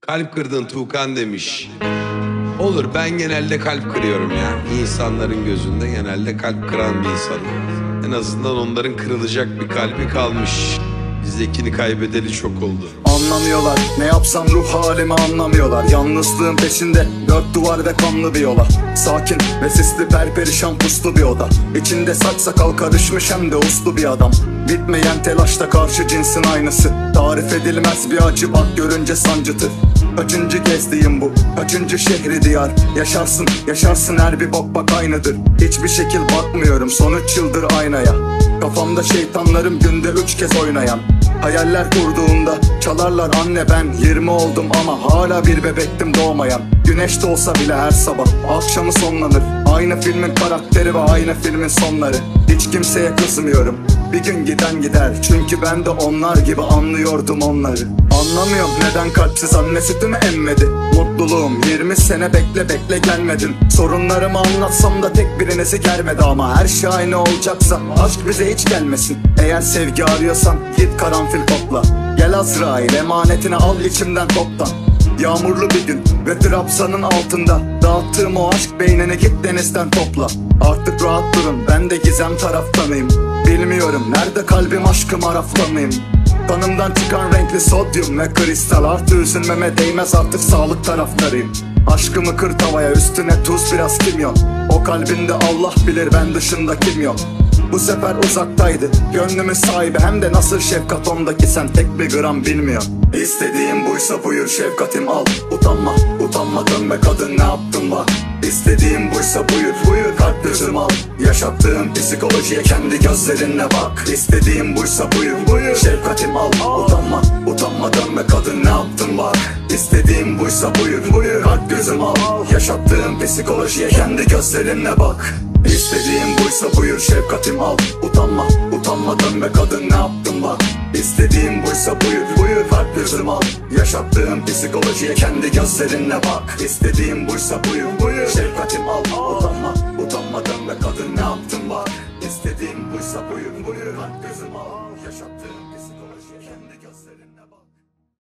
Kalp kırdın Tuğkan demiş. Olur, ben genelde kalp kırıyorum ya. İnsanların gözünde genelde kalp kıran bir insanım. En azından onların kırılacak bir kalbi kalmış. Bizdekini kaybedeli çok oldu. Anlamıyorlar, ne yapsam ruh halimi anlamıyorlar. Yalnızlığın peşinde dört duvar ve kanlı bir yola. Sakin ve sisli perperişan puslu bir oda. İçinde saç sakal karışmış hem de uslu bir adam. Bitmeyen telaşta karşı cinsin aynısı. Tarif edilmez bir acı, bak görünce sancıtır. Kaçıncı gezdiğim bu, kaçıncı şehri diyar. Yaşarsın, yaşarsın, her bir bok bak aynıdır. Hiçbir şekil bakmıyorum son 3 yıldır aynaya. Kafamda şeytanlarım günde 3 kez oynayan. Hayaller kurduğunda çalarlar anne, ben 20 oldum ama hala bir bebektim doğmayan. Güneş doğsa bile her sabah akşamı sonlanır. Aynı filmin karakteri ve aynı filmin sonları. Hiç kimseye kızmıyorum, bir gün giden gider. Çünkü ben de onlar gibi anlıyordum onları. Anlamıyorum neden kalpsiz anne sütümü emmedi. Mutluluğum 20 sene bekle bekle gelmedin. Sorunlarımı anlatsam da tek birinizi gelmedi. Ama her şey aynı olacaksa aşk bize hiç gelmesin. Eğer sevgi arıyorsan git karanfil topla. Gel Azrail, emanetini al içimden toptan. Yağmurlu bir gün ve Trabzan'ın altında dağıttığım o aşk beynini git denizden topla. Artık rahat durun, ben de gizem taraftanıyım. Bilmiyorum nerede kalbim, aşkım araftanıyım. Kanımdan çıkan renkli sodyum ve kristal. Artı üzülmeme değmez, artık sağlık taraftarıyım. Aşkımı kır tavaya, üstüne tuz biraz kimyon. O kalbinde Allah bilir, ben dışında kim yok. Bu sefer uzaktaydı gönlümün sahibi, hem de nasıl şefkat ondaki, sen tek bir gram bilmiyor. İstediğim buysa buyur şefkatim al. Utanma, utanma, dönme kadın, ne yaptın bak. İstediğim buysa buyur, buyur kalp gözüm al. Yaşattığım psikolojiye kendi gözlerinle bak. İstediğim buysa buyur, buyur şefkatim al. Utanma, utanma, dönme kadın, ne yaptın bak. İstediğim buysa buyur, buyur kalp gözüm al. Yaşattığım psikolojiye kendi gözlerinle bak. İstediğim buysa buyur şefkatim al. Utanma, utanma, dönme kadın, ne yaptın bak. İstediğim buysa buyur, buyur kalp gözüm al. Yaşattığım psikolojiye kendi gözlerinle bak. İstediğim buysa buyur, buyur şefkatim al. Utanma, utanma, dönme kadın, ne yaptın bak. İstediğim buysa buyur, buyur kalp gözüm al. Yaşattığım psikolojiye kendi gözlerinle bak.